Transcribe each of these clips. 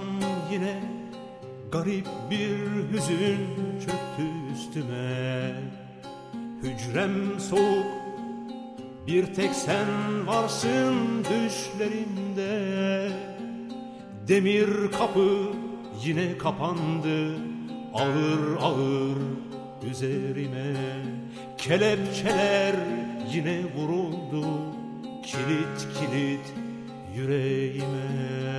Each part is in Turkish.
yine garip bir hüzün çöktü üstüme. Hücrem soğuk, bir tek sen varsın düşlerimde. Demir kapı yine kapandı ağır ağır üzerime. Kelepçeler yine vuruldu kilit kilit yüreğime.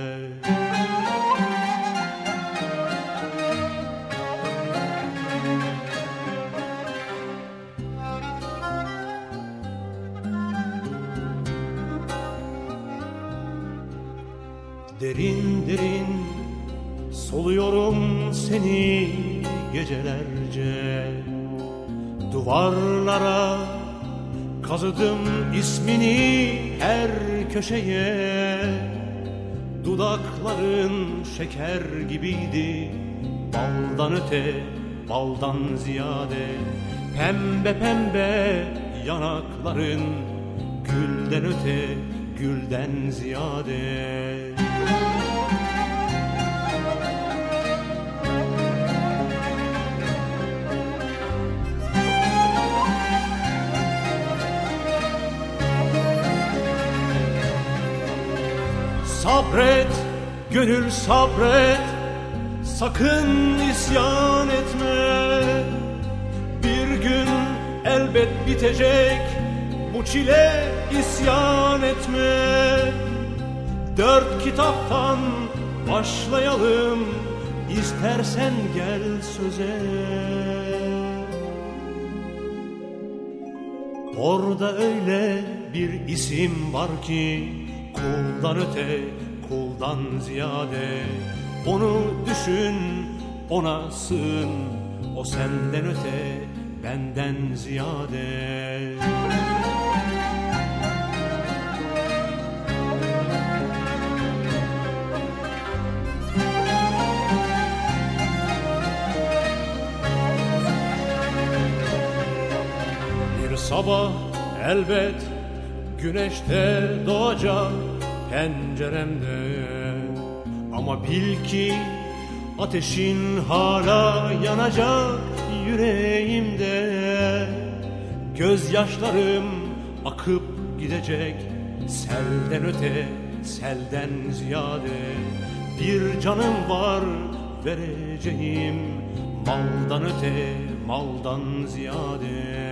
Derin derin soluyorum seni gecelerce. Duvarlara kazıdım ismini her köşeye. Dudakların şeker gibiydi, baldan öte, baldan ziyade. Pembe pembe yanakların, gülden öte, gülden ziyade. Sabret, gönül sabret, sakın isyan etme. Bir gün elbet bitecek bu çile, isyan etme. 4 kitaptan başlayalım, istersen gel söze. Orada öyle bir isim var ki, kuldan öte, kuldan ziyade. Onu düşün, ona sığın, o senden öte, benden ziyade. Bir sabah elbet güneşte doğacak penceremde. Ama bil ki ateşin hala yanacak yüreğimde. Gözyaşlarım akıp gidecek selden öte, selden ziyade. Bir canım var vereceğim, maldan öte, maldan ziyade.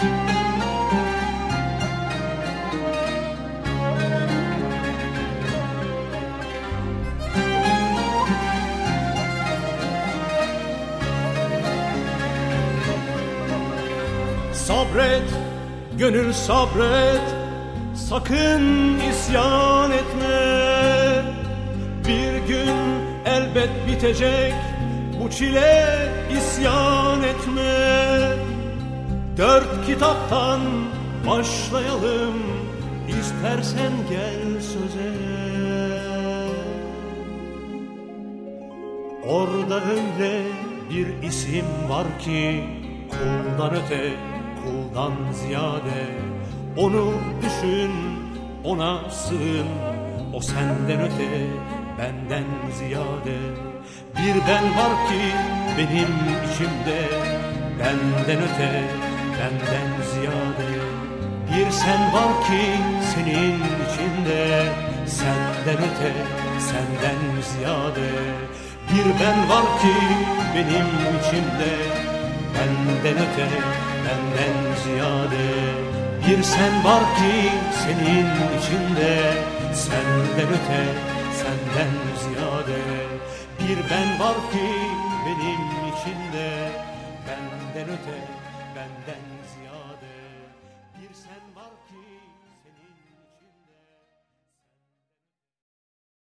Sabret, gönül sabret, sakın isyan etme. Bir gün elbet bitecek bu çile, isyan etme. 4 kitaptan başlayalım, istersen gel söze. Orada öyle bir isim var ki, kuldan öte, kuldan ziyade. Onu düşün, ona sığın, o senden öte, benden ziyade. Bir ben var ki benim içimde, benden öte, benden ziyade. Bir sen var ki senin içinde, senden öte, senden ziyade. Bir ben var ki benim içimde, benden öte, benden ziyade. Bir sen var ki senin içinde, senden öte, senden ziyade. Bir ben var ki benim içimde, benden öte, benden